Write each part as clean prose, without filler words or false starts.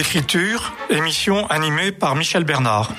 Écriture, émission animée par Michel Bernard.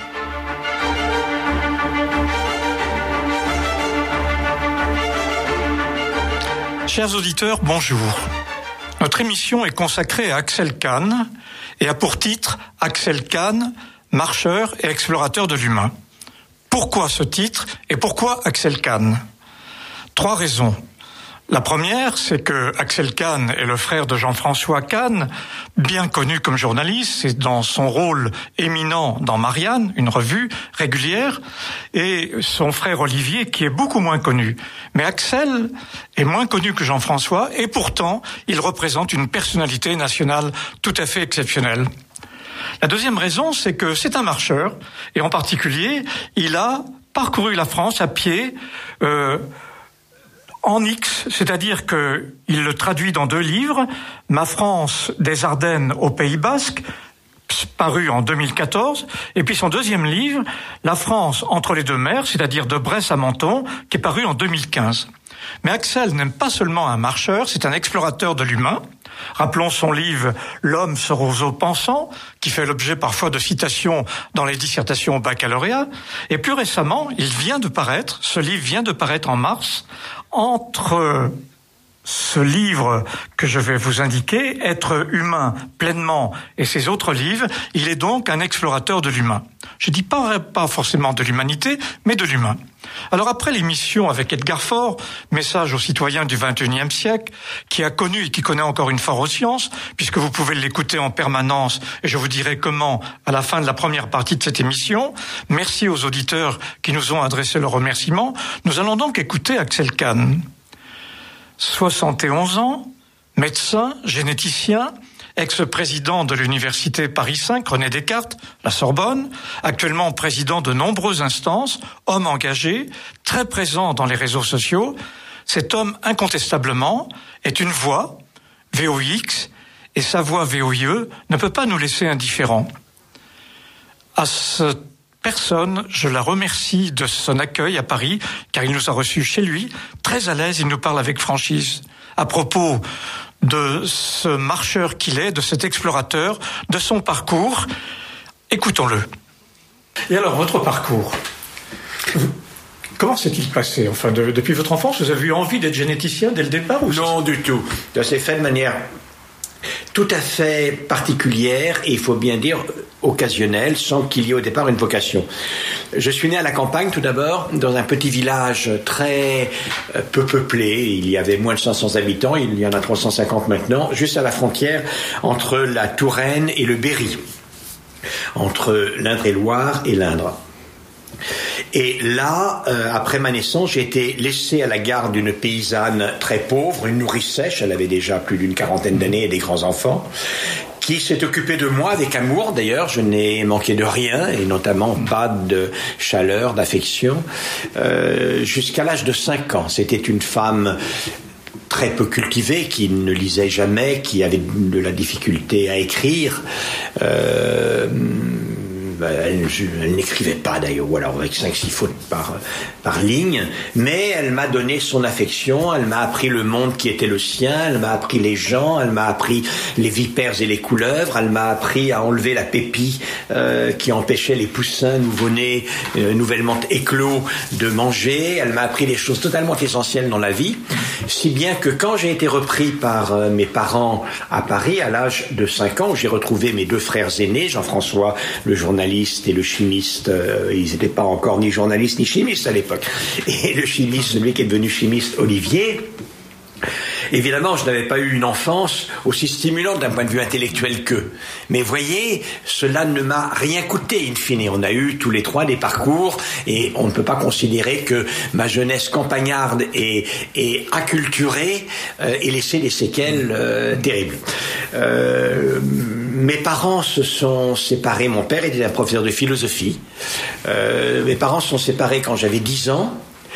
Chers auditeurs, bonjour. Notre émission est consacrée à Axel Kahn et a pour titre « Axel Kahn, marcheur et explorateur de l'humain ». Pourquoi ce titre et pourquoi Axel Kahn ? 3 raisons. La première, c'est que Axel Kahn est le frère de Jean-François Kahn, bien connu comme journaliste, c'est dans son rôle éminent dans Marianne, une revue régulière, et son frère Olivier qui est beaucoup moins connu. Mais Axel est moins connu que Jean-François et pourtant il représente une personnalité nationale tout à fait exceptionnelle. La deuxième raison, c'est que c'est un marcheur et en particulier, il a parcouru la France à pied, en X, c'est-à-dire que il le traduit dans 2 livres, Ma France des Ardennes au Pays Basque, paru en 2014, et puis son 2e livre, La France entre les 2 mers, c'est-à-dire de Brest à Menton, qui est paru en 2015. Mais Axel n'est pas seulement un marcheur, c'est un explorateur de l'humain. Rappelons son livre « L'homme ce roseau pensant » qui fait l'objet parfois de citations dans les dissertations au baccalauréat. Et plus récemment, ce livre vient de paraître en mars. Entre ce livre que je vais vous indiquer, Être humain pleinement, et ses autres livres, il est donc un explorateur de l'humain. Je dis pas forcément de l'humanité, mais de l'humain. Alors après l'émission avec Edgar Faure, message aux citoyens du XXIe siècle, qui a connu et qui connaît encore une foire aux sciences, puisque vous pouvez l'écouter en permanence, et je vous dirai comment à la fin de la première partie de cette émission. Merci aux auditeurs qui nous ont adressé leurs remerciements. Nous allons donc écouter Axel Kahn. 71 ans, médecin, généticien, ex-président de l'université Paris 5, René Descartes, la Sorbonne, actuellement président de nombreuses instances, homme engagé, très présent dans les réseaux sociaux. Cet homme, incontestablement, est une voix, VOX, et sa voix VOIE ne peut pas nous laisser indifférents. À cette personne, je la remercie de son accueil à Paris, car il nous a reçus chez lui, très à l'aise, il nous parle avec franchise. À propos de ce marcheur qu'il est, de cet explorateur, de son parcours. Écoutons-le. Et alors, votre parcours, comment s'est-il passé ? Enfin, depuis votre enfance, vous avez eu envie d'être généticien dès le départ ou Non, du tout. Ça s'est fait de manière tout à fait particulière et il faut bien dire occasionnelle, sans qu'il y ait au départ une vocation. Je suis né à la campagne tout d'abord, dans un petit village très peu peuplé. Il y avait moins de 500 habitants, il y en a 350 maintenant, juste à la frontière entre la Touraine et le Berry, entre l'Indre-et-Loire et l'Indre. Et là, après ma naissance, j'ai été laissé à la garde d'une paysanne très pauvre, une nourrice sèche, elle avait déjà plus d'une 40aine d'années et des grands-enfants, qui s'est occupée de moi avec amour. D'ailleurs, je n'ai manqué de rien, et notamment pas de chaleur, d'affection, jusqu'à l'âge de 5 ans. C'était une femme très peu cultivée, qui ne lisait jamais, qui avait de la difficulté à écrire, elle n'écrivait pas d'ailleurs, ou alors avec 5-6 fautes par ligne, mais elle m'a donné son affection, elle m'a appris le monde qui était le sien, elle m'a appris les gens, elle m'a appris les vipères et les couleuvres, elle m'a appris à enlever la pépie qui empêchait les poussins nouveau-nés, nouvellement éclos, de manger, elle m'a appris des choses totalement essentielles dans la vie, si bien que quand j'ai été repris par mes parents à Paris, à l'âge de 5 ans, où j'ai retrouvé mes 2 frères aînés, Jean-François, le journaliste, et le chimiste, ils n'étaient pas encore ni journalistes ni chimistes à l'époque, et le chimiste, celui qui est devenu chimiste, Olivier. Évidemment, je n'avais pas eu une enfance aussi stimulante d'un point de vue intellectuel qu'eux. Mais voyez, cela ne m'a rien coûté, in fine. On a eu tous les 3 des parcours et on ne peut pas considérer que ma jeunesse campagnarde et acculturée ait laissé des séquelles terribles. Mes parents se sont séparés. Mon père était un professeur de philosophie. Mes parents se sont séparés quand j'avais 10 ans.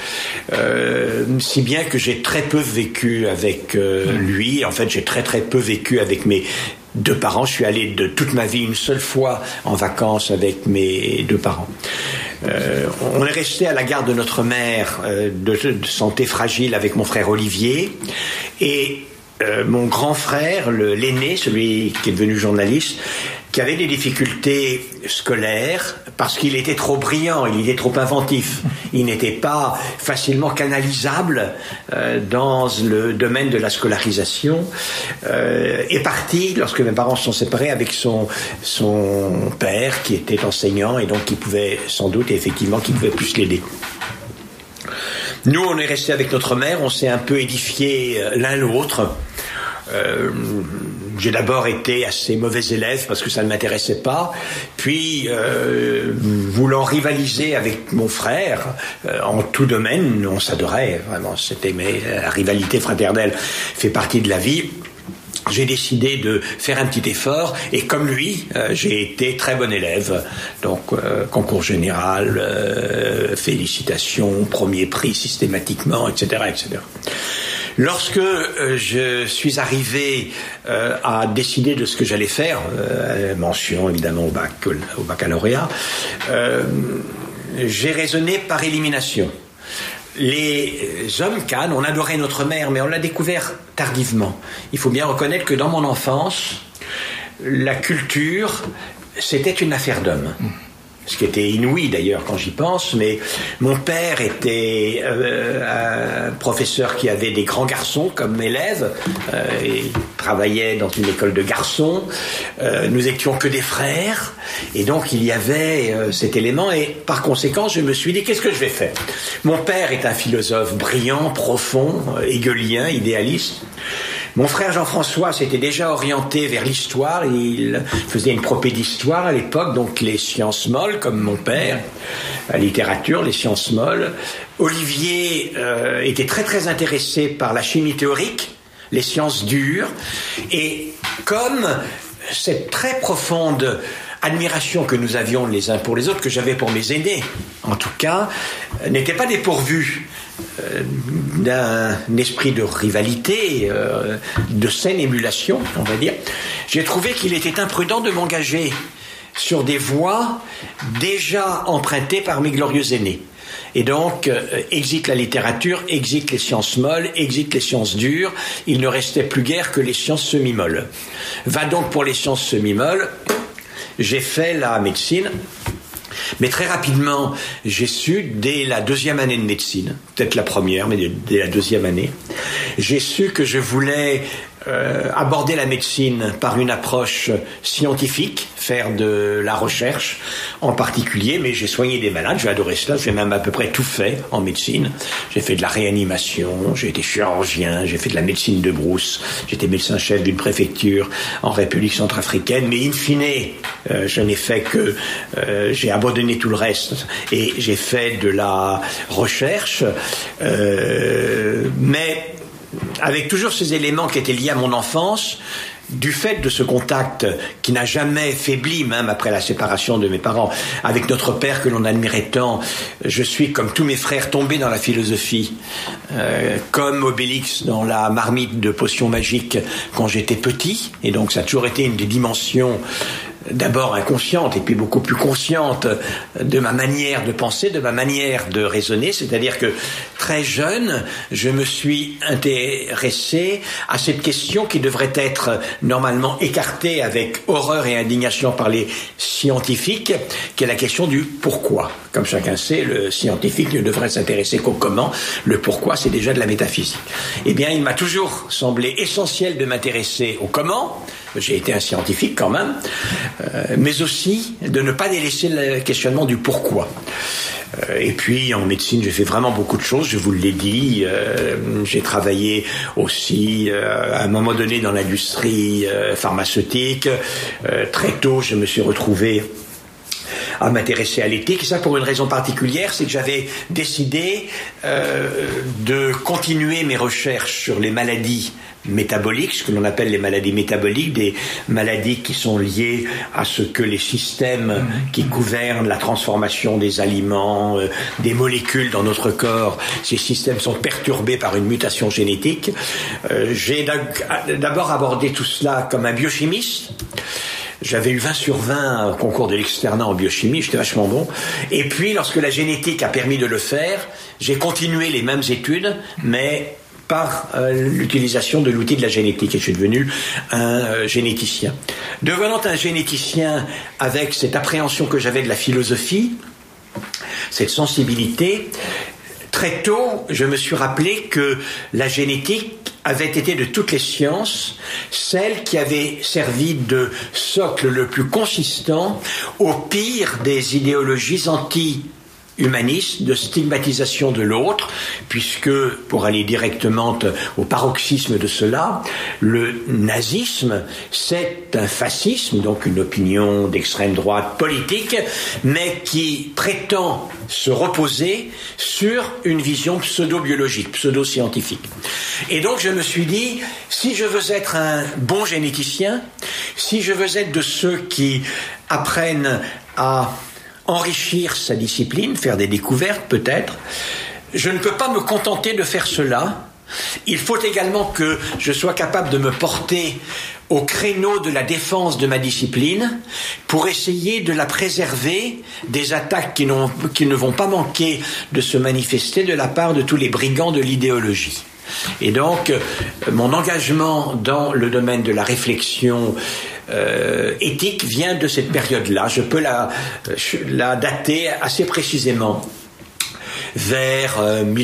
Si bien que j'ai très peu vécu avec lui. En fait, j'ai très peu vécu avec mes 2 parents. Je suis allé de toute ma vie une seule fois en vacances avec mes 2 parents. On est resté à la garde de notre mère de santé fragile avec mon frère Olivier, et mon grand frère, l'aîné, celui qui est devenu journaliste, qui avait des difficultés scolaires parce qu'il était trop brillant, il était trop inventif. Il n'était pas facilement canalisable dans le domaine de la scolarisation. Est parti, lorsque mes parents se sont séparés, avec son père qui était enseignant et donc qui pouvait sans doute, effectivement, qui pouvait plus l'aider. Nous, on est resté avec notre mère, on s'est un peu édifié l'un l'autre. J'ai d'abord été assez mauvais élève parce que ça ne m'intéressait pas, puis voulant rivaliser avec mon frère en tout domaine, on s'adorait vraiment, la rivalité fraternelle fait partie de la vie. J'ai décidé de faire un petit effort et comme lui, j'ai été très bon élève. Donc concours général, félicitations, premier prix systématiquement, etc., etc. Lorsque je suis arrivé à décider de ce que j'allais faire, mention évidemment au baccalauréat, j'ai raisonné par élimination. Les hommes cannes, on adorait notre mère, mais on l'a découvert tardivement. Il faut bien reconnaître que dans mon enfance, la culture, c'était une affaire d'hommes. Ce qui était inouï d'ailleurs quand j'y pense, mais mon père était un professeur qui avait des grands garçons comme élèves, il travaillait dans une école de garçons, nous étions que des frères, et donc il y avait cet élément, et par conséquent je me suis dit qu'est-ce que je vais faire ? Mon père est un philosophe brillant, profond, hegelien, idéaliste. Mon frère Jean-François s'était déjà orienté vers l'histoire, il faisait une propée d'histoire à l'époque, donc les sciences molles comme mon père, la littérature, les sciences molles. Olivier était très très intéressé par la chimie théorique, les sciences dures, et comme cette très profonde admiration que nous avions les uns pour les autres, que j'avais pour mes aînés en tout cas, n'était pas dépourvue d'un esprit de rivalité, de saine émulation, on va dire, j'ai trouvé qu'il était imprudent de m'engager sur des voies déjà empruntées par mes glorieux aînés. Et donc, exit la littérature, exit les sciences molles, exit les sciences dures, il ne restait plus guère que les sciences semi-molles. Va donc pour les sciences semi-molles, j'ai fait la médecine. Mais très rapidement, j'ai su, dès la deuxième année de médecine, peut-être la première, mais dès la deuxième année, j'ai su que je voulais aborder la médecine par une approche scientifique, faire de la recherche en particulier, mais j'ai soigné des malades, j'ai adoré cela, j'ai même à peu près tout fait en médecine. J'ai fait de la réanimation, j'ai été chirurgien, j'ai fait de la médecine de brousse, j'étais médecin-chef d'une préfecture en République centrafricaine, mais in fine, je n'ai fait que, j'ai abandonné tout le reste et j'ai fait de la recherche, mais avec toujours ces éléments qui étaient liés à mon enfance, du fait de ce contact qui n'a jamais faibli, même après la séparation de mes parents, avec notre père que l'on admirait tant, je suis, comme tous mes frères, tombé dans la philosophie, comme Obélix dans la marmite de potions magiques quand j'étais petit, et donc ça a toujours été une des dimensions d'abord inconsciente et puis beaucoup plus consciente de ma manière de penser, de ma manière de raisonner, c'est-à-dire que très jeune, je me suis intéressé à cette question qui devrait être normalement écartée avec horreur et indignation par les scientifiques, qui est la question du pourquoi. Comme chacun sait, le scientifique ne devrait s'intéresser qu'au comment, le pourquoi c'est déjà de la métaphysique. Eh bien, il m'a toujours semblé essentiel de m'intéresser au comment, j'ai été un scientifique quand même, mais aussi de ne pas délaisser le questionnement du pourquoi. Et puis en médecine, j'ai fait vraiment beaucoup de choses, je vous l'ai dit. J'ai travaillé aussi à un moment donné dans l'industrie pharmaceutique. Très tôt, je me suis retrouvé à m'intéresser à l'éthique, et ça pour une raison particulière, c'est que j'avais décidé de continuer mes recherches sur les maladies métaboliques, ce que l'on appelle les maladies métaboliques, des maladies qui sont liées à ce que les systèmes qui gouvernent la transformation des aliments, des molécules dans notre corps, ces systèmes sont perturbés par une mutation génétique. J'ai d'abord abordé tout cela comme un biochimiste. J'avais eu 20 sur 20 au concours de l'externat en biochimie, j'étais vachement bon. Et puis, lorsque la génétique a permis de le faire, j'ai continué les mêmes études, mais par l'utilisation de l'outil de la génétique, et je suis devenu un généticien. Devenant un généticien avec cette appréhension que j'avais de la philosophie, cette sensibilité, très tôt, je me suis rappelé que la génétique avait été de toutes les sciences celle qui avait servi de socle le plus consistant au pire des idéologies anti-humanistes de stigmatisation de l'autre, puisque, pour aller directement au paroxysme de cela, le nazisme, c'est un fascisme, donc une opinion d'extrême droite politique, mais qui prétend se reposer sur une vision pseudo-biologique, pseudo-scientifique. Et donc je me suis dit, si je veux être un bon généticien, si je veux être de ceux qui apprennent à enrichir sa discipline, faire des découvertes peut-être, je ne peux pas me contenter de faire cela. Il faut également que je sois capable de me porter au créneau de la défense de ma discipline pour essayer de la préserver des attaques qui ne vont pas manquer de se manifester de la part de tous les brigands de l'idéologie. Et donc, mon engagement dans le domaine de la réflexion éthique vient de cette période-là. Je peux la dater assez précisément vers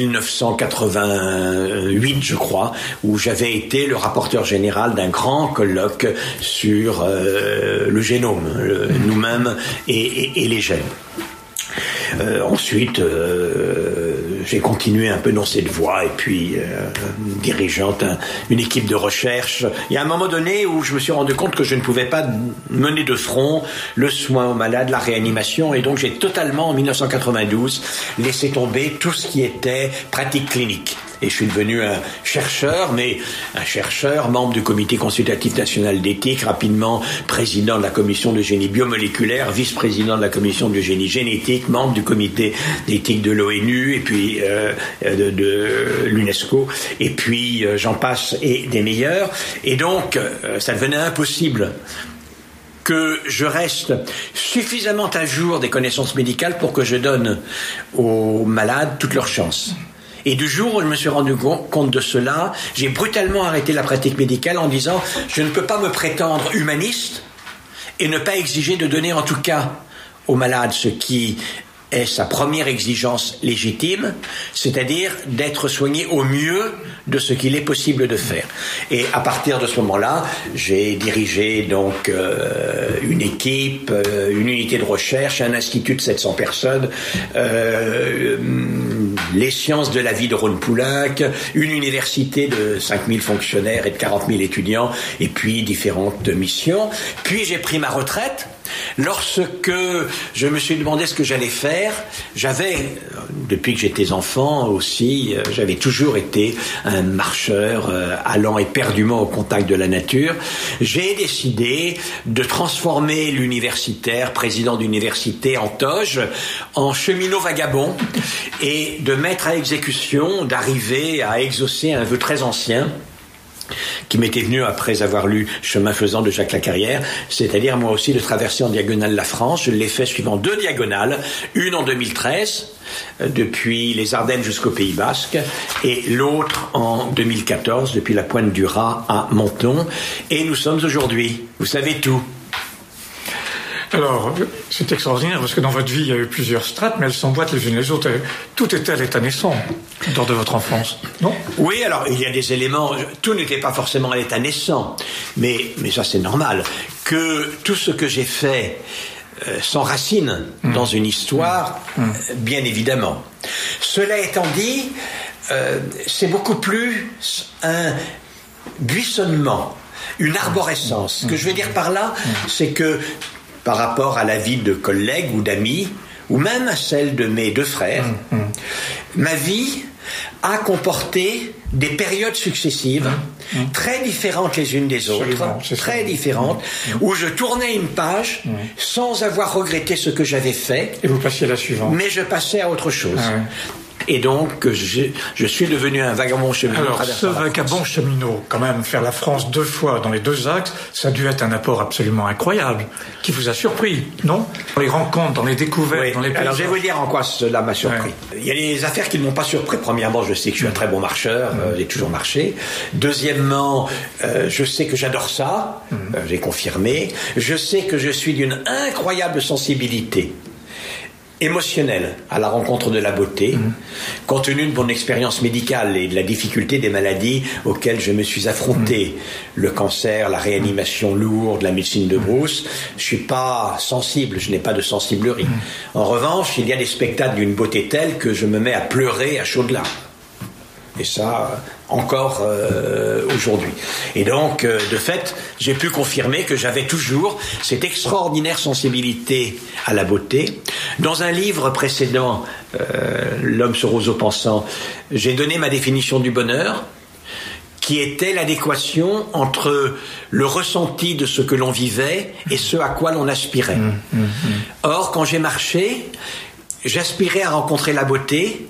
1988, je crois, où j'avais été le rapporteur général d'un grand colloque sur le génome, nous-mêmes et les gènes. Ensuite, j'ai continué un peu dans cette voie et puis dirigeant une équipe de recherche. Il y a un moment donné où je me suis rendu compte que je ne pouvais pas mener de front le soin aux malades, la réanimation, et donc j'ai totalement, en 1992, laissé tomber tout ce qui était pratique clinique. Et je suis devenu un chercheur, mais un chercheur, membre du Comité consultatif national d'éthique, rapidement président de la commission de génie biomoléculaire, vice-président de la commission de génie génétique, membre du comité d'éthique de l'ONU, et puis de l'UNESCO, et puis j'en passe, et des meilleurs. Et donc, ça devenait impossible que je reste suffisamment à jour des connaissances médicales pour que je donne aux malades toutes leurs chances. Et du jour où je me suis rendu compte de cela, j'ai brutalement arrêté la pratique médicale en disant « Je ne peux pas me prétendre humaniste et ne pas exiger de donner en tout cas aux malades ce qui est sa première exigence légitime, c'est-à-dire d'être soigné au mieux de ce qu'il est possible de faire. » Et à partir de ce moment-là, j'ai dirigé donc une équipe, une unité de recherche, un institut de 700 personnes, les sciences de la vie de Rhône Poulenc, une université de 5000 fonctionnaires et de 40 000 étudiants, et puis différentes missions. Puis j'ai pris ma retraite. Lorsque je me suis demandé ce que j'allais faire, depuis que j'étais enfant aussi, j'avais toujours été un marcheur allant éperdument au contact de la nature. J'ai décidé de transformer l'universitaire, président d'université en toge, en cheminot vagabond et de mettre à exécution, d'arriver à exaucer un vœu très ancien qui m'était venu après avoir lu Chemin faisant de Jacques Lacarrière, c'est-à-dire moi aussi de traverser en diagonale la France. Je l'ai fait suivant 2 diagonales, une en 2013, depuis les Ardennes jusqu'au Pays Basque, et l'autre en 2014, depuis la pointe du Raz à Menton. Et nous sommes aujourd'hui, vous savez tout. Alors, c'est extraordinaire parce que dans votre vie, il y a eu plusieurs strates, mais elles s'emboîtent les unes les autres. Tout était à l'état naissant lors de votre enfance, non ? Oui, alors il y a des éléments, tout n'était pas forcément à l'état naissant, mais ça c'est normal. Que tout ce que j'ai fait s'enracine dans une histoire, bien évidemment. Cela étant dit, c'est beaucoup plus un buissonnement, une arborescence. Ce que je veux dire par là, c'est que par rapport à la vie de collègues ou d'amis, ou même à celle de mes 2 frères, ma vie a comporté des périodes successives, très différentes les unes des autres, très différentes, où je tournais une page sans avoir regretté ce que j'avais fait. Et vous passiez à la suivante. Mais je passais à autre chose. Et donc, je suis devenu un vagabond cheminot. Alors, ce vagabond cheminot, quand même, faire la France 2 fois dans les 2 axes, ça a dû être un apport absolument incroyable, qui vous a surpris, non? Dans les rencontres, dans les découvertes, oui. Dans les... Alors, je vais vous dire en quoi cela m'a surpris. Ouais. Il y a des affaires qui ne m'ont pas surpris. Premièrement, je sais que je suis un très bon marcheur, j'ai toujours marché. Deuxièmement, je sais que j'adore ça, j'ai confirmé. Je sais que je suis d'une incroyable sensibilité émotionnelle à la rencontre de la beauté, compte tenu de mon expérience médicale et de la difficulté des maladies auxquelles je me suis affronté, le cancer, la réanimation lourde, la médecine de brousse. Je suis pas sensible, je n'ai pas de sensiblerie. En revanche, il y a des spectacles d'une beauté telle que je me mets à pleurer à chaudes larmes. Et ça, encore aujourd'hui. Et donc, de fait, j'ai pu confirmer que j'avais toujours cette extraordinaire sensibilité à la beauté. Dans un livre précédent, L'homme se roseau-pensant, j'ai donné ma définition du bonheur, qui était l'adéquation entre le ressenti de ce que l'on vivait et ce à quoi l'on aspirait. Or, quand j'ai marché, j'aspirais à rencontrer la beauté,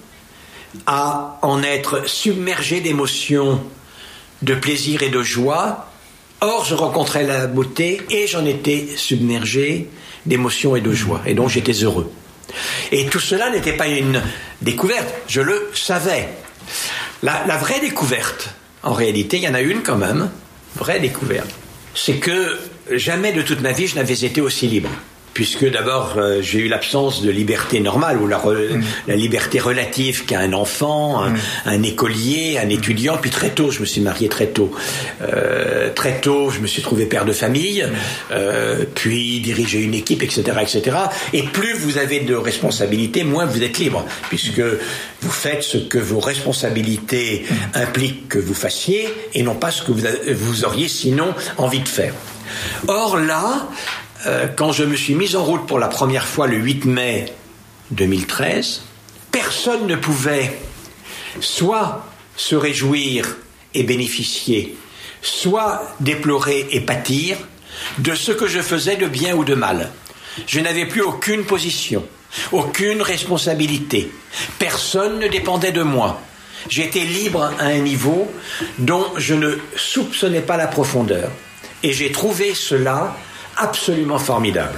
à en être submergé d'émotions, de plaisir et de joie. Or, je rencontrais la beauté et j'en étais submergé d'émotions et de joie. Et donc, j'étais heureux. Et tout cela n'était pas une découverte, je le savais. La vraie découverte, en réalité, il y en a une quand même, vraie découverte, c'est que jamais de toute ma vie je n'avais été aussi libre. Puisque d'abord j'ai eu l'absence de liberté normale ou la liberté relative qu'a un enfant, un écolier, un étudiant. Puis très tôt, je me suis marié très tôt. Très tôt, je me suis trouvé père de famille, puis diriger une équipe, etc., etc. Et plus vous avez de responsabilités, moins vous êtes libre, puisque vous faites ce que vos responsabilités impliquent que vous fassiez, et non pas ce que vous auriez sinon envie de faire. Or là, quand je me suis mis en route pour la première fois le 8 mai 2013, personne ne pouvait soit se réjouir et bénéficier, soit déplorer et pâtir de ce que je faisais de bien ou de mal. Je n'avais plus aucune position, aucune responsabilité. Personne ne dépendait de moi. J'étais libre à un niveau dont je ne soupçonnais pas la profondeur. Et j'ai trouvé cela absolument formidable.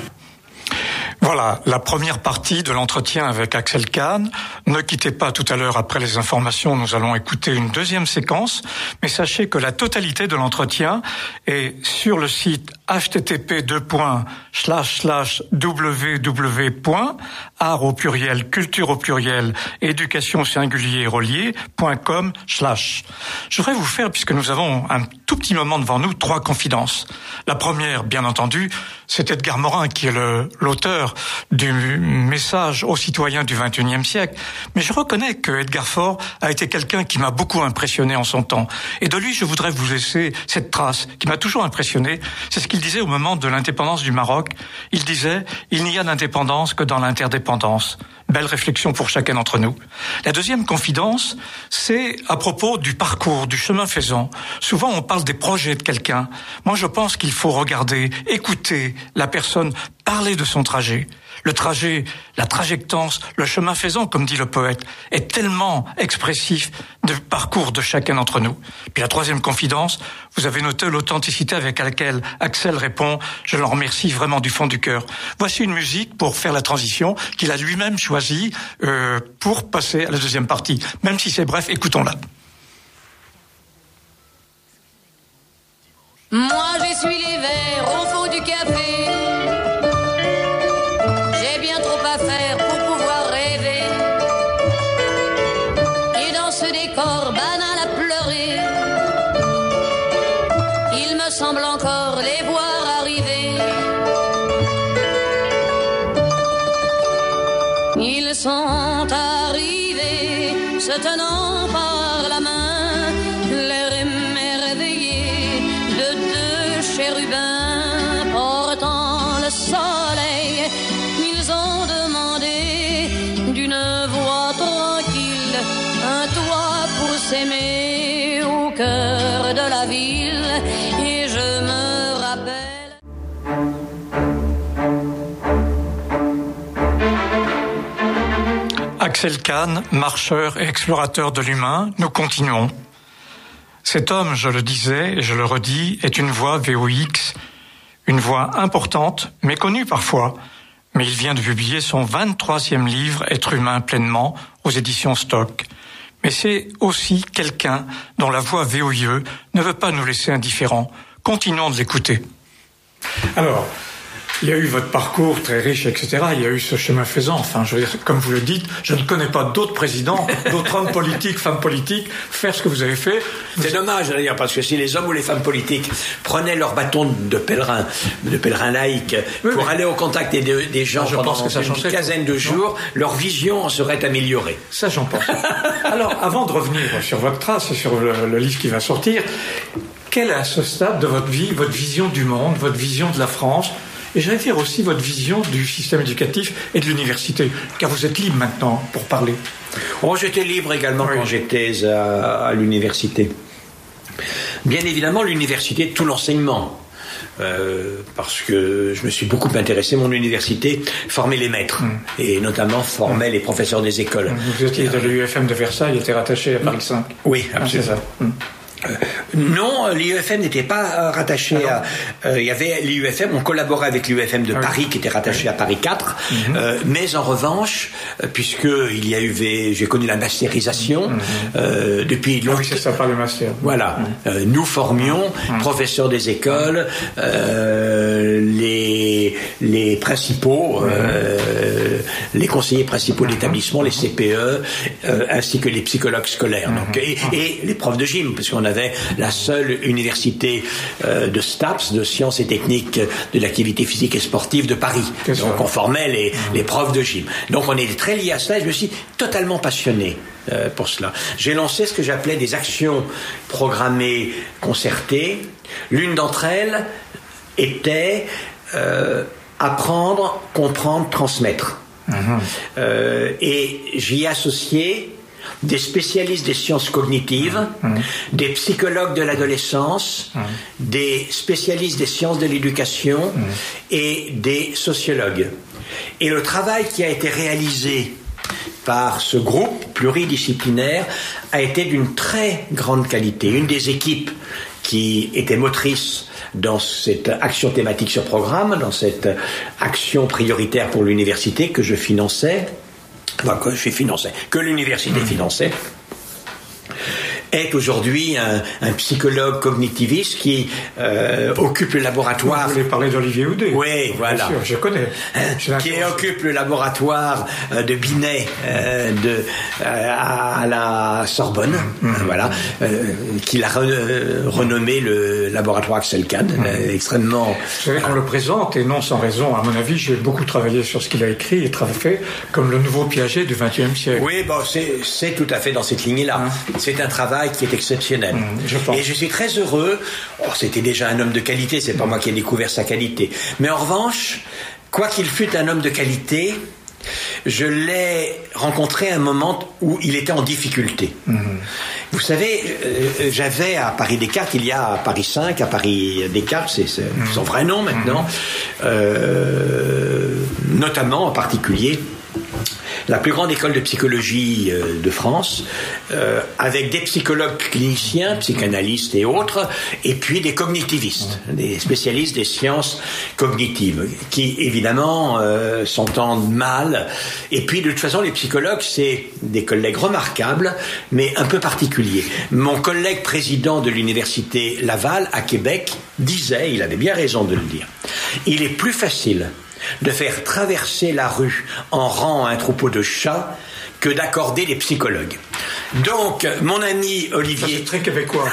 Voilà, la première partie de l'entretien avec Axel Kahn. Ne quittez pas tout à l'heure, après les informations, nous allons écouter une deuxième séquence, mais sachez que la totalité de l'entretien est sur le site http://www.art au pluriel, culture au pluriel, éducation singulier relié.com/. Je voudrais vous faire, puisque nous avons un tout petit moment devant nous, 3 confidences. La première, bien entendu, c'est Edgar Morin qui est l'auteur du message aux citoyens du XXIe siècle. Mais je reconnais que Edgar Faure a été quelqu'un qui m'a beaucoup impressionné en son temps. Et de lui, je voudrais vous laisser cette trace qui m'a toujours impressionné. C'est ce qu'il disait au moment de l'indépendance du Maroc. Il disait « Il n'y a d'indépendance que dans l'interdépendance ». Belle réflexion pour chacun d'entre nous. La deuxième confidence, c'est à propos du parcours, du chemin faisant. Souvent, on parle des projets de quelqu'un. Moi, je pense qu'il faut regarder, écouter la personne parler de son trajet. Le trajet, la trajectance, le chemin faisant, comme dit le poète, est tellement expressif du parcours de chacun d'entre nous. Puis la troisième confidence, vous avez noté l'authenticité avec laquelle Axel répond. Je l'en remercie vraiment du fond du cœur. Voici une musique pour faire la transition qu'il a lui-même choisie pour passer à la deuxième partie. Même si c'est bref, écoutons-la. Moi j'essuie les verres au fond du café. J'ai bien trop à faire pour pouvoir rêver. Et dans ce décor banal à pleurer, il me semble encore les voir arriver. Ils sont arrivés, se tenant par la main, l'air émerveillé de deux chérubins portant le soleil. Ils ont demandé d'une voix tranquille un toit pour s'aimer au cœur de la ville. Et je me rappelle. Axel Kahn, marcheur et explorateur de l'humain, nous continuons. Cet homme, je le disais et je le redis, est une voix VOX, une voix importante, méconnue parfois, mais il vient de publier son 23e livre, Être humain pleinement, aux éditions Stock. Mais c'est aussi quelqu'un dont la voix VOIE ne veut pas nous laisser indifférents. Continuons de l'écouter. Alors, il y a eu votre parcours très riche, etc. Il y a eu ce chemin faisant. Enfin, je veux dire, comme vous le dites, je ne connais pas d'autres présidents, d'autres hommes politiques, femmes politiques, faire ce que vous avez fait. C'est dommage d'ailleurs, parce que si les hommes ou les femmes politiques prenaient leur bâton de pèlerin laïque, pour aller au contact des gens pendant une quinzaine de jours, leur vision en serait améliorée. Ça, j'en pense. Alors, avant de revenir sur votre trace et sur le livre qui va sortir, quelle est à ce stade de votre vie, votre vision du monde, votre vision de la France? Et j'allais dire aussi votre vision du système éducatif et de l'université, car vous êtes libre maintenant pour parler. Oh, j'étais libre également quand j'étais à l'université. Bien évidemment, l'université, tout l'enseignement. Parce que je me suis beaucoup intéressé, mon université formait les maîtres, et notamment formait les professeurs des écoles. Vous étiez de l'UFM de Versailles, était rattaché à Paris 5. Oui, absolument. C'est ça. Non, l'IUFM n'était pas rattaché à... Il y avait l'IUFM, on collaborait avec l'IUFM de Paris qui était rattaché à Paris 4, mais en revanche, puisque il y a eu, j'ai connu la masterisation depuis longtemps. Oui, c'est ça, par le master. Voilà, nous formions professeurs des écoles, les principaux, les conseillers principaux d'établissement, les CPE, ainsi que les psychologues scolaires, donc, et les profs de gym, parce qu'on avait la seule université de STAPS, de sciences et techniques de l'activité physique et sportive de Paris. Donc on formait les profs de gym. Donc on est très liés à cela et je me suis totalement passionné pour cela. J'ai lancé ce que j'appelais des actions programmées concertées. L'une d'entre elles était apprendre, comprendre, transmettre. Et j'y associais des spécialistes des sciences cognitives, des psychologues de l'adolescence, des spécialistes des sciences de l'éducation et des sociologues. Et le travail qui a été réalisé par ce groupe pluridisciplinaire a été d'une très grande qualité. Une des équipes qui était motrice dans cette action thématique sur programme, dans cette action prioritaire pour l'université que je finançais, que l'université finançait, est aujourd'hui un psychologue cognitiviste qui occupe le laboratoire. Vous voulez parler d'Olivier Houdet? Oui, voilà. Bien sûr, je connais. Qui occupe le laboratoire de Binet à la Sorbonne, voilà, qu'il a renommé le laboratoire Axel Kahn, extrêmement. Vous savez qu'on le présente, et non sans raison, à mon avis, j'ai beaucoup travaillé sur ce qu'il a écrit et fait comme le nouveau Piaget du XXe siècle. Oui, bon, c'est tout à fait dans cette lignée-là. C'est un travail qui est exceptionnel. Et je suis très heureux. C'était déjà un homme de qualité, c'est pas moi qui ai découvert sa qualité. Mais en revanche, quoi qu'il fût un homme de qualité, je l'ai rencontré à un moment où il était en difficulté. Vous savez, j'avais à Paris Descartes, il y a à Paris 5, à Paris Descartes, c'est son vrai nom maintenant, notamment en particulier la plus grande école de psychologie de France, avec des psychologues cliniciens, psychanalystes et autres, et puis des cognitivistes, des spécialistes des sciences cognitives, qui évidemment s'entendent mal. Et puis de toute façon, les psychologues, c'est des collègues remarquables, mais un peu particuliers. Mon collègue président de l'université Laval à Québec disait, il avait bien raison de le dire, il est plus facile de faire traverser la rue en rang à un troupeau de chats que d'accorder des psychologues. Donc, mon ami Olivier... Ça, c'est très québécois.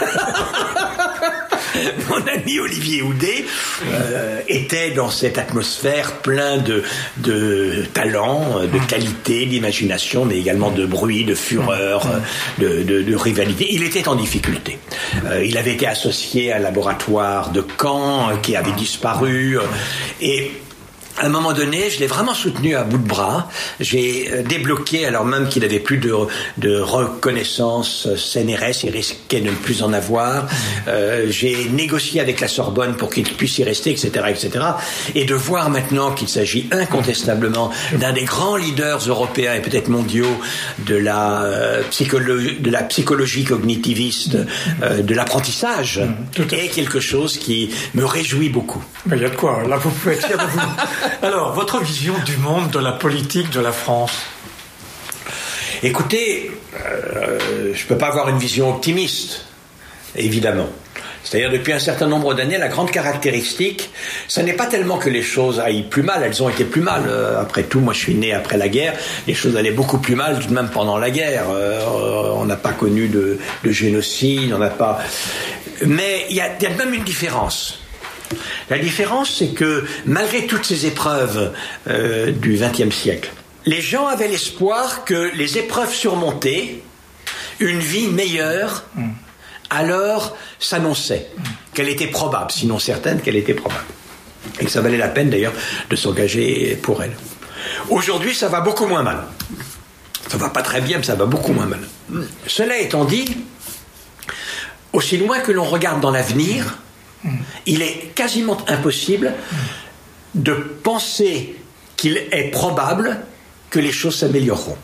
Mon ami Olivier Houdet était dans cette atmosphère plein de talent, de qualité, d'imagination, mais également de bruit, de fureur, de rivalité. Il était en difficulté. Il avait été associé à un laboratoire de Caen qui avait disparu, et à un moment donné, je l'ai vraiment soutenu à bout de bras. J'ai débloqué, alors même qu'il n'avait plus de reconnaissance CNRS, il risquait de ne plus en avoir. J'ai négocié avec la Sorbonne pour qu'il puisse y rester, etc., etc. Et de voir maintenant qu'il s'agit incontestablement d'un des grands leaders européens et peut-être mondiaux de la psychologie cognitiviste, de l'apprentissage, est quelque chose qui me réjouit beaucoup. Mais il y a de quoi, là vous pouvez être fier de vous. Alors, votre vision du monde, de la politique de la France? Écoutez, je ne peux pas avoir une vision optimiste, évidemment. C'est-à-dire, depuis un certain nombre d'années, la grande caractéristique, ce n'est pas tellement que les choses aillent plus mal, elles ont été plus mal. Après tout, moi je suis né après la guerre, les choses allaient beaucoup plus mal, tout de même pendant la guerre. On n'a pas connu de génocide, on n'a pas... Mais il y a même une différence. La différence, c'est que malgré toutes ces épreuves du XXe siècle, les gens avaient l'espoir que les épreuves surmontées, une vie meilleure, alors s'annonçait, qu'elle était probable, sinon certaine qu'elle était probable. Et que ça valait la peine d'ailleurs de s'engager pour elle. Aujourd'hui, ça va beaucoup moins mal. Ça va pas très bien, mais ça va beaucoup moins mal. Cela étant dit, aussi loin que l'on regarde dans l'avenir, il est quasiment impossible de penser qu'il est probable que les choses s'amélioreront.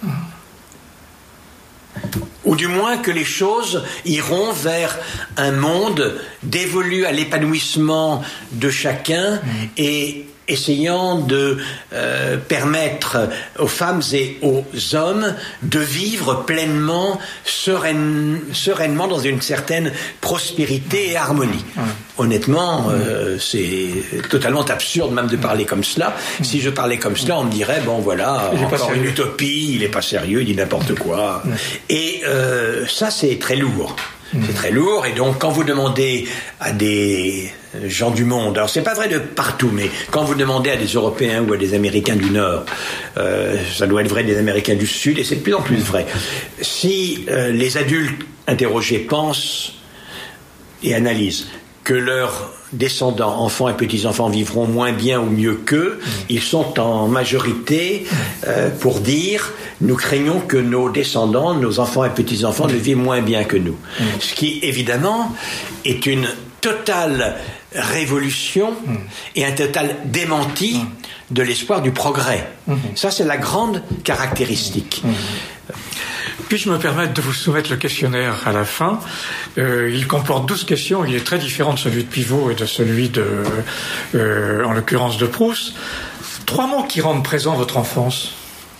Ou du moins que les choses iront vers un monde dévolu à l'épanouissement de chacun et essayant de permettre aux femmes et aux hommes de vivre pleinement, sereinement dans une certaine prospérité et harmonie. Honnêtement, c'est totalement absurde même de parler comme cela. Si je parlais comme cela, on me dirait, bon voilà, encore une utopie, il n'est pas sérieux, il dit n'importe quoi. Et ça, c'est très lourd. C'est très lourd, et donc quand vous demandez à des gens du monde, alors c'est pas vrai de partout, mais quand vous demandez à des Européens ou à des Américains du Nord, ça doit être vrai des Américains du Sud, et c'est de plus en plus vrai. Si les adultes interrogés pensent et analysent que leurs descendants, enfants et petits-enfants vivront moins bien ou mieux qu'eux, ils sont en majorité pour dire nous craignons que nos descendants, nos enfants et petits-enfants ne vivent moins bien que nous. Ce qui, évidemment, est une totale révolution et un total démenti de l'espoir du progrès. Ça, c'est la grande caractéristique. Puis-je me permettre de vous soumettre le questionnaire à la fin? Il comporte 12 questions, il est très différent de celui de Pivot et de celui en l'occurrence de Proust. 3 mots qui rendent présent votre enfance.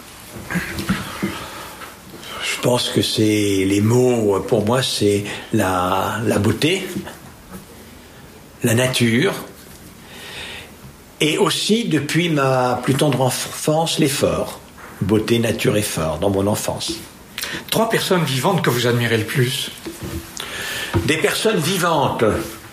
Je pense que c'est les mots, pour moi, c'est la beauté, la nature, et aussi, depuis ma plus tendre enfance, l'effort. Beauté, nature, effort, dans mon enfance. 3 personnes vivantes que vous admirez le plus. Des personnes vivantes.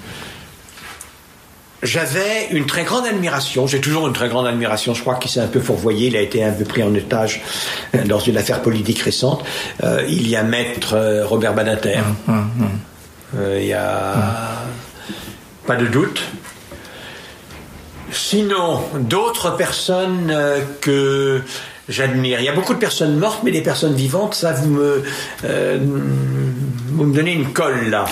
J'avais une très grande admiration, j'ai toujours une très grande admiration, je crois qu'il s'est un peu fourvoyé, il a été un peu pris en otage dans une affaire politique récente. Il y a maître Robert Badinter. Il y a pas de doute. Sinon, d'autres personnes que j'admire. Il y a beaucoup de personnes mortes, mais les personnes vivantes, ça, vous me donnez une colle, là.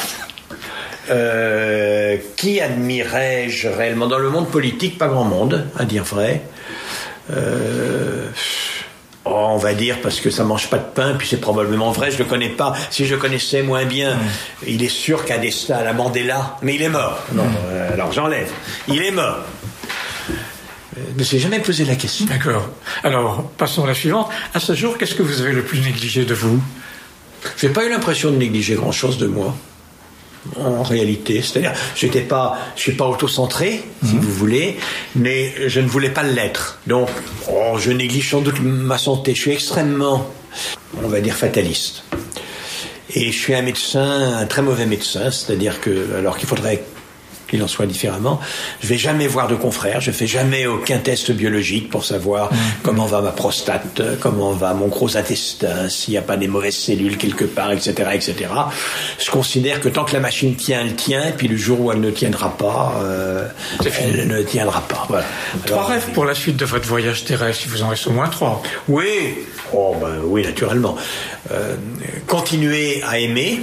Qui admirais-je réellement? Dans le monde politique, pas grand monde, à dire vrai. On va dire, parce que ça mange pas de pain, puis c'est probablement vrai, je le connais pas. Si je le connaissais moins bien, il est sûr qu'à destin à la Mandela, mais il est mort. Non, alors j'enlève. Il est mort. Je ne me suis jamais posé la question. D'accord. Alors, passons à la suivante. À ce jour, qu'est-ce que vous avez le plus négligé de vous? J'ai pas eu l'impression de négliger grand-chose de moi, en réalité. C'est-à-dire, je suis pas auto-centré, si vous voulez, mais je ne voulais pas l'être. Donc, je néglige sans doute ma santé. Je suis extrêmement, on va dire, fataliste. Et je suis un très mauvais médecin, c'est-à-dire que, alors qu'il faudrait qu'il en soit différemment. Je vais jamais voir de confrère, je fais jamais aucun test biologique pour savoir comment va ma prostate, comment va mon gros intestin, s'il n'y a pas des mauvaises cellules quelque part, etc., etc. Je considère que tant que la machine tient, elle tient, et puis le jour où elle ne tiendra pas, elle ne tiendra pas. Voilà. 3 rêves pour la suite de votre voyage terrestre, il vous en reste au moins 3. Oui, oui, naturellement. Continuer à aimer.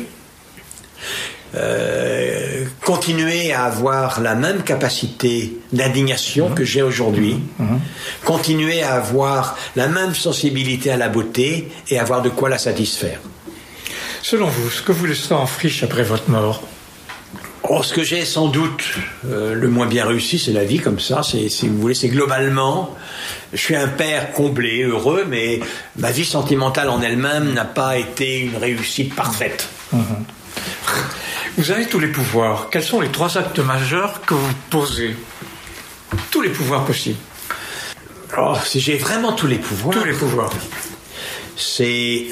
Continuer à avoir la même capacité d'indignation que j'ai aujourd'hui, continuer à avoir la même sensibilité à la beauté et avoir de quoi la satisfaire. Selon vous, ce que vous laisserez en friche après votre mort? Ce que j'ai sans doute le moins bien réussi, c'est la vie comme ça. Si vous voulez, c'est globalement, je suis un père comblé, heureux, mais ma vie sentimentale en elle-même n'a pas été une réussite parfaite. Vous avez tous les pouvoirs. Quels sont les 3 actes majeurs que vous posez? Tous les pouvoirs possibles. Si j'ai vraiment tous les pouvoirs... Tous les pouvoirs. C'est...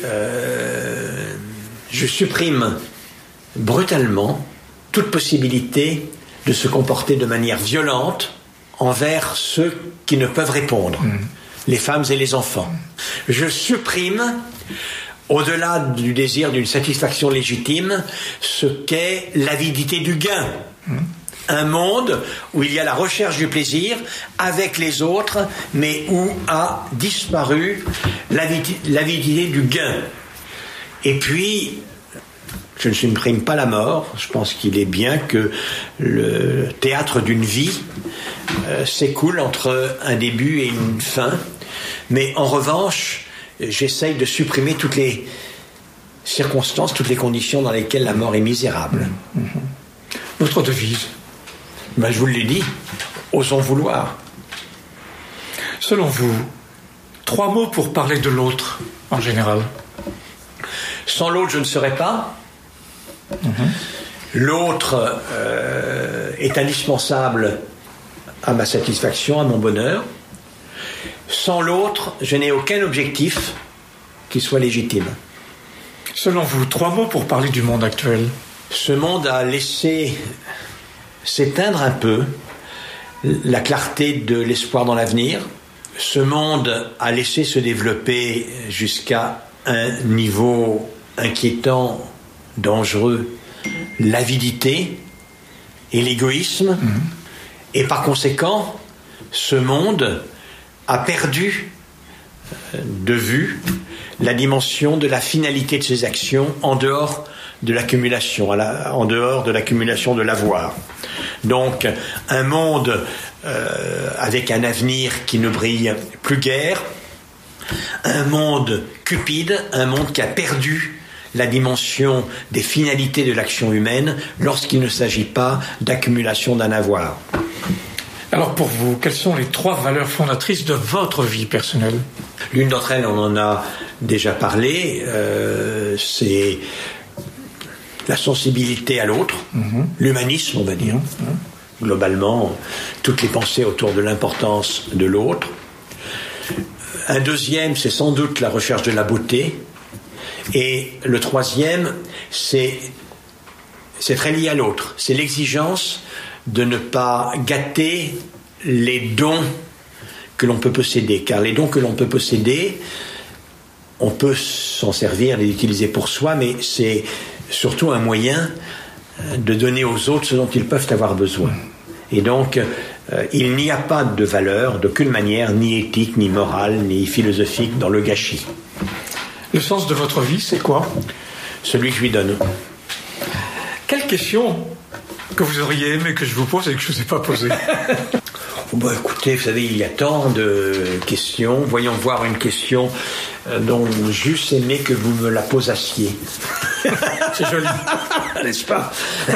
je supprime brutalement toute possibilité de se comporter de manière violente envers ceux qui ne peuvent répondre, les femmes et les enfants. Je supprime... au-delà du désir d'une satisfaction légitime, ce qu'est l'avidité du gain. Un monde où il y a la recherche du plaisir avec les autres, mais où a disparu l'avidité du gain. Et puis, je ne supprime pas la mort. Je pense qu'il est bien que le théâtre d'une vie s'écoule entre un début et une fin. Mais en revanche, j'essaye de supprimer toutes les circonstances, toutes les conditions dans lesquelles la mort est misérable. Votre devise? Je vous l'ai dit, osons vouloir. Selon vous, 3 mots pour parler de l'autre, en général. Sans l'autre, je ne serais pas. L'autre est indispensable à ma satisfaction, à mon bonheur. Sans l'autre, je n'ai aucun objectif qui soit légitime. Selon vous, 3 mots pour parler du monde actuel. Ce monde a laissé s'éteindre un peu la clarté de l'espoir dans l'avenir. Ce monde a laissé se développer jusqu'à un niveau inquiétant, dangereux, l'avidité et l'égoïsme. Et par conséquent, ce monde a perdu de vue la dimension de la finalité de ses actions en dehors de l'accumulation, en dehors de l'accumulation de l'avoir. Donc, un monde avec un avenir qui ne brille plus guère, un monde cupide, un monde qui a perdu la dimension des finalités de l'action humaine lorsqu'il ne s'agit pas d'accumulation d'un avoir. Alors pour vous, quelles sont les 3 valeurs fondatrices de votre vie personnelle? L'une d'entre elles, on en a déjà parlé, c'est la sensibilité à l'autre, l'humanisme, on va dire. Globalement, toutes les pensées autour de l'importance de l'autre. Un deuxième, c'est sans doute la recherche de la beauté. Et le troisième, c'est très lié à l'autre. C'est l'exigence de ne pas gâter les dons que l'on peut posséder. Car les dons que l'on peut posséder, on peut s'en servir, les utiliser pour soi, mais c'est surtout un moyen de donner aux autres ce dont ils peuvent avoir besoin. Et donc, il n'y a pas de valeur, d'aucune manière, ni éthique, ni morale, ni philosophique dans le gâchis. Le sens de votre vie, c'est quoi? Celui que je lui donne. Quelle question que vous auriez aimé que je vous pose et que je ne vous ai pas posée? Écoutez, vous savez, il y a tant de questions. Voyons voir une question dont j'eusse aimé que vous me la posassiez. C'est joli. N'est-ce pas?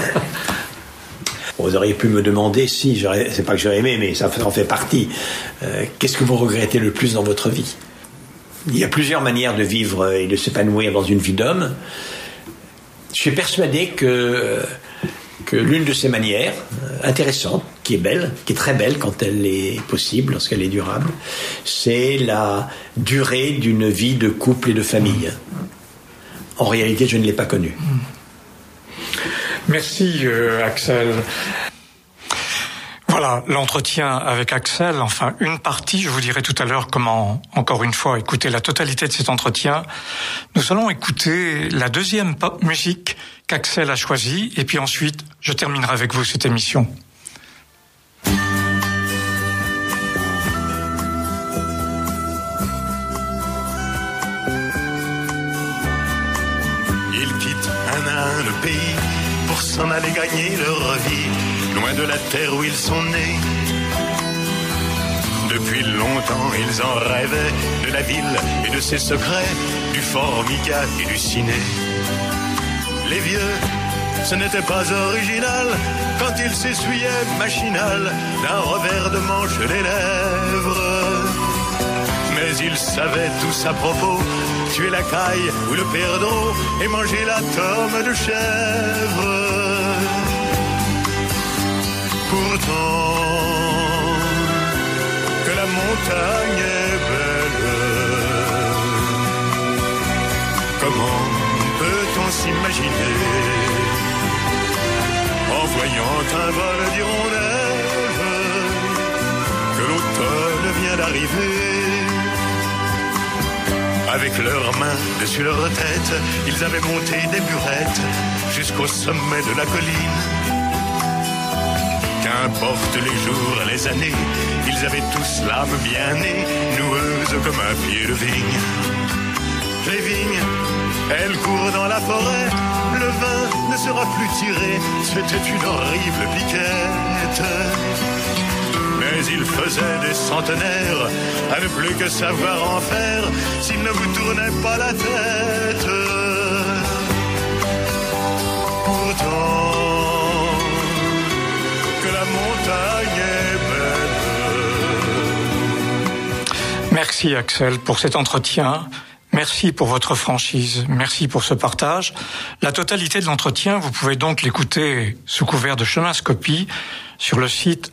Vous auriez pu me demander, c'est pas que j'aurais aimé, mais ça en fait partie. Qu'est-ce que vous regrettez le plus dans votre vie? Il y a plusieurs manières de vivre et de s'épanouir dans une vie d'homme. Je suis persuadé que l'une de ces manières, intéressante, qui est belle, qui est très belle quand elle est possible, lorsqu'elle est durable, c'est la durée d'une vie de couple et de famille. En réalité, je ne l'ai pas connue. Merci, Axel. Voilà, l'entretien avec Axel, enfin une partie, je vous dirai tout à l'heure comment, encore une fois, écouter la totalité de cet entretien. Nous allons écouter la deuxième musique qu'Axel a choisie, et puis ensuite, je terminerai avec vous cette émission. Ils quittent un à un le pays pour s'en aller gagner leur vie, loin de la terre où ils sont nés. Depuis longtemps, ils en rêvaient de la ville et de ses secrets, du Formica et du ciné. Les vieux, ce n'était pas original quand ils s'essuyaient machinal d'un revers de manche les lèvres. Mais ils savaient tous à propos tuer la caille ou le perdreau et manger la tome de chèvre. Pourtant, que la montagne est belle, comment peut-on s'imaginer en voyant un vol d'hirondelles que l'automne vient d'arriver? Avec leurs mains dessus leur tête, ils avaient monté des burettes jusqu'au sommet de la colline. Qu'importe les jours, les années, ils avaient tous l'âme bien née, noueuse comme un pied de vigne. Les vignes, elles courent dans la forêt, le vin ne sera plus tiré, c'était une horrible piquette. Mais il faisait des centenaires à ne plus que savoir en faire s'il ne vous tournait pas la tête. Pourtant, que la montagne est belle. Merci Axel pour cet entretien. Merci pour votre franchise, merci pour ce partage. La totalité de l'entretien, vous pouvez donc l'écouter sous couvert de Cheminscopie sur le site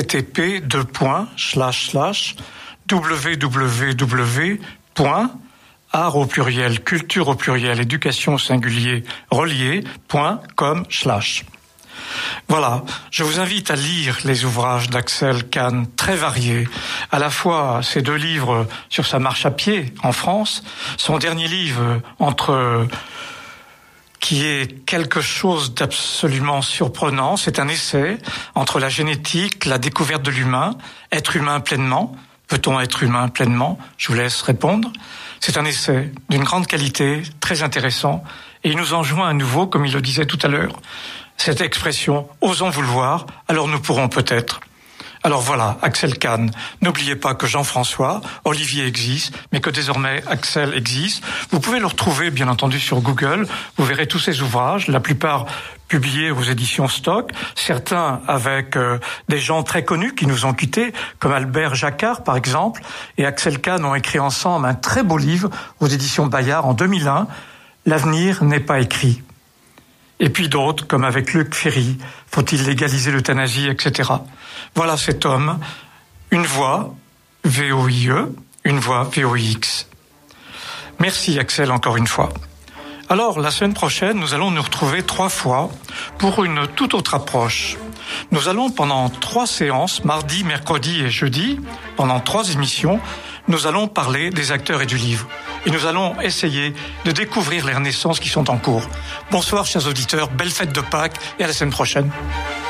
http://www.art au pluriel, culture au pluriel, éducation au singulier, relié.com/. Voilà, je vous invite à lire les ouvrages d'Axel Kahn, très variés. À la fois ces deux livres sur sa marche à pied en France, son dernier livre qui est quelque chose d'absolument surprenant. C'est un essai entre la génétique, la découverte de l'humain, être humain pleinement. Peut-on être humain pleinement? Je vous laisse répondre. C'est un essai d'une grande qualité, très intéressant, et il nous enjoint à nouveau, comme il le disait tout à l'heure, cette expression « osons vouloir, alors nous pourrons peut-être ». Alors voilà, Axel Kahn. N'oubliez pas que Jean-François, Olivier existe, mais que désormais Axel existe. Vous pouvez le retrouver, bien entendu, sur Google. Vous verrez tous ses ouvrages, la plupart publiés aux éditions Stock, certains avec des gens très connus qui nous ont quittés, comme Albert Jacquard, par exemple, et Axel Kahn ont écrit ensemble un très beau livre aux éditions Bayard en 2001, « L'avenir n'est pas écrit ». Et puis d'autres, comme avec Luc Ferry, faut-il légaliser l'euthanasie, etc. Voilà cet homme, une voix, VOIE, une voix VOIX. Merci Axel encore une fois. Alors, la semaine prochaine, nous allons nous retrouver 3 fois pour une toute autre approche. Nous allons pendant 3 séances, mardi, mercredi et jeudi, pendant 3 émissions, nous allons parler des acteurs et du livre. Et nous allons essayer de découvrir les renaissances qui sont en cours. Bonsoir chers auditeurs, belle fête de Pâques et à la semaine prochaine.